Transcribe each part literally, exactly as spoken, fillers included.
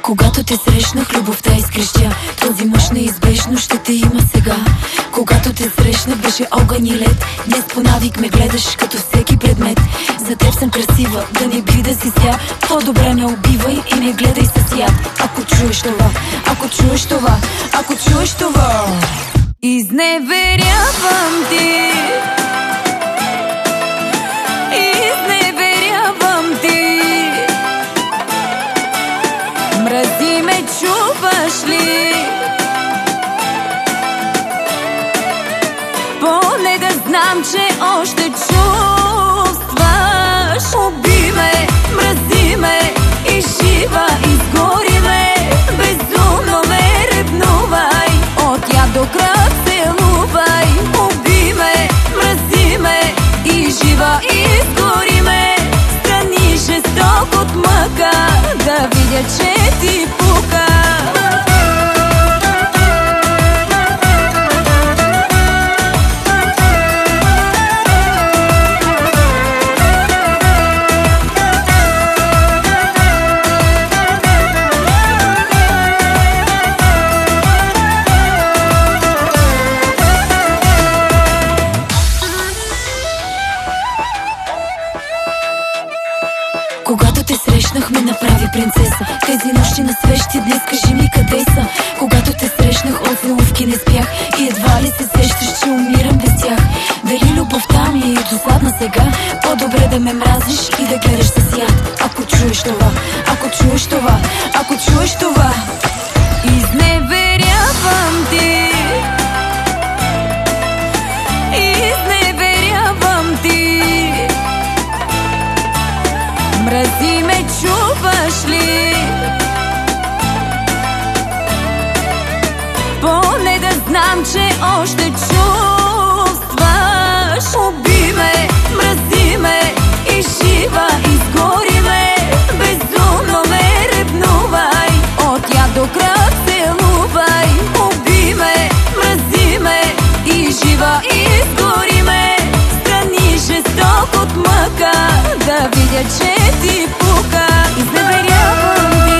Когато те срещнах, любовта изкрещя: този мъж неизбежно ще те има сега. Когато те срещнах, беше огън и лед. Днес по навик ме гледаш като всеки предмет. За теб съм красива, да не би да си ся. По-добре не убивай и не гледай с яд. Ако чуеш това, ако чуеш това, ако чуеш това, изневерявам ти. Изневерявам ти. Мрази ме, чуваш ли? Поне да знам, че още чувстваш. Уби ме, мрази ме, изжива, изгори ме. Безумно ме ревнувай, от яд до кръв целувай. Уби ме, мрази ме, изжива, изгори ме. Страни жесток от мъка, да видя, че ти пука. Когато те срещнах, ме направи принцеса. Тези нощи на свещи, днес кажи ми къде са. Когато те срещнах, от целувки не спях. И едва ли се сещаш, че умирам без тях. Дали любовта ми е досадна сега? По-добре да ме мразиш и да гледаш с яд. Ако чуеш това, ако чуеш това, ако чуеш това, изневерявам ти. Изневерявам ти. Мрази ме, чуваш ли? Поне да знам, че още чувстваш. Уби ме, мрази ме, изжива, изгори ме. Безумно ме ревнувай, от яд до кръв целувай. Уби ме, мрази ме, изжива, изгори ме. Страни жесток от мъка, да видя, че ти пука. Изневерявам ти.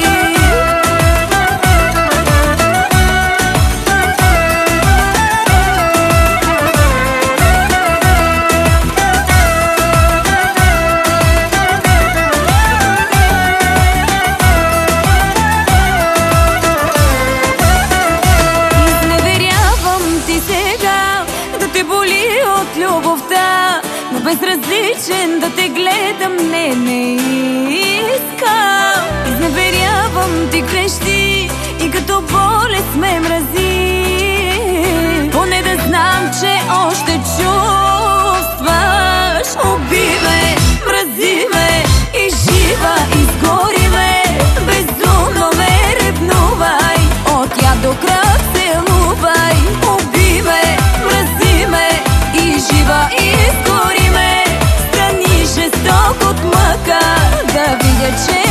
Изневерявам ти сега, да те боли от любовта, но безразличен да те гледам, не, не искам. Изневерявам ти, крещи и като болест ме мрази. Поне да знам, че още чувстваш. Уби ме, мрази ме, изжива, изгори ме. Безумно ме ревнувай, от яд до кръв целувай. Уби ме, мрази ме, изжива, изгори ме. Страни жесток от мъка, да видя, че